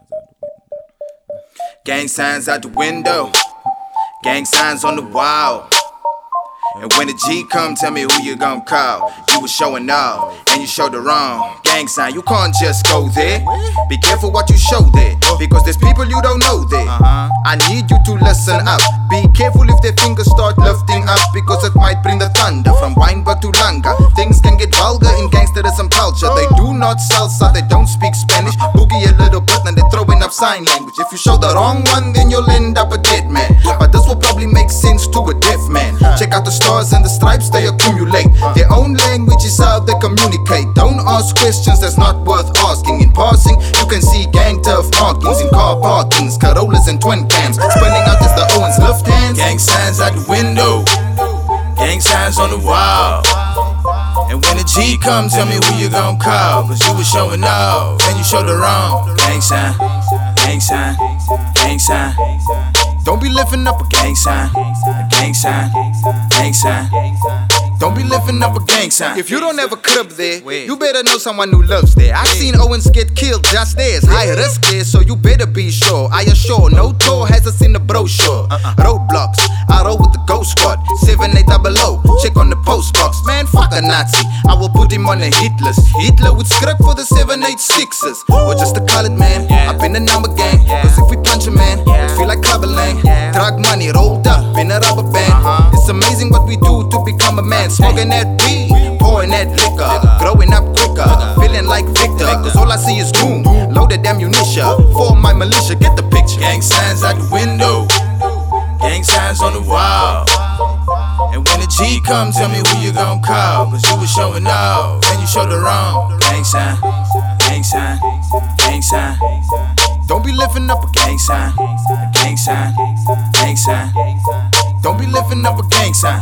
Gang signs out the window. Gang signs on the wall. And when the G come, tell me who you gon' call. You was showing off, and you showed the wrong. Gang sign, you can't just go there. Be careful what you show there, because there's people you don't know there. I need you to listen up. Be careful if their fingers start lifting up, because it might bring the thunder. From Weinberg to Langa, things can get vulgar in gangsterism culture. They do not salsa, they don't speak Spanish. Boogie a little bit, and they're throwing up sign language. If you show the wrong one, then you'll end up a dead man. But this will probably make sense to a deaf man. Check out the stars and the stripes, they accumulate. Their own language is how they communicate. Don't ask questions that's not worth asking. In passing, you can see gang turf markings in car parkings, Corollas and twin cams spinning out as the Owens lift hands. Gang signs out the window, gang signs on the wall. And when the G comes, tell me who you gon' call, cause you was showing off, and you showed the wrong. Gang sign, gang sign, gang sign. Don't be lifting up a gang sign, a gang sign, gang sign. Don't be lifting up a gang sign. If you don't have a crib there, you better know someone who lives there. I've seen Owens get killed just there. It's high risk there, so you better be sure. I assure, no tour has us in the brochure. Roadblocks, I roll with the ghost squad. 7800, check on the postbox. Man, fuck a Nazi, I will put him on a hit list. Hitler would script for the 786ers, or just a colored man. I've been a number gang, cause if we punch a man, it feel like Clubber Lang. Drug money rolled up in a rubber band. It's amazing what we do to become a man. Smoking that weed, pouring that liquor, growing up quicker, feeling like Victor, cause all I see is doom, loaded ammunition for my militia, get the picture. Gang signs out the window, gang signs on the wall. And when the G comes, tell me who you gon' call, cause you was showing off, and you showed the wrong. Gang sign, gang sign, gang sign. Don't be lifting up a gang sign, a gang sign, gang sign. Don't be lifting up a gang sign.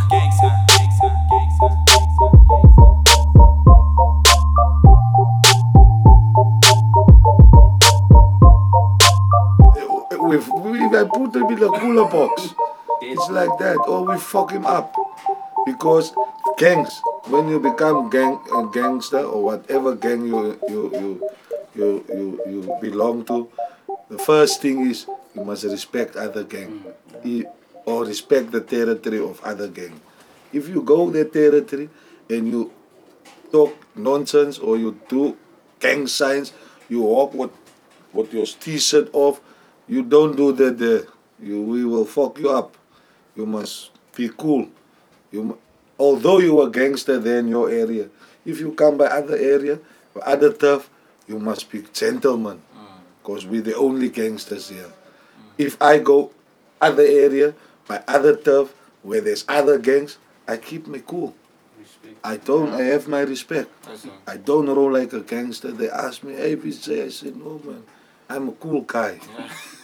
I put him in a cooler box. It's like that, or we fuck him up. Because gangs, when you become a gangster or whatever gang you belong to, the first thing is you must respect other gang, or respect the territory of other gang. If you go their territory and you talk nonsense or you do gang signs, you walk with your t-shirt off, you don't do that there. We will fuck you up. You must be cool. Although you are a gangster there in your area, if you come by other area, or other turf, you must be gentleman. Because we're the only gangsters here. If I go other area, by other turf, where there's other gangs, I keep me cool. I have my respect. I don't roll like a gangster. They ask me, hey, PJ, I said, no man, I'm a cool guy.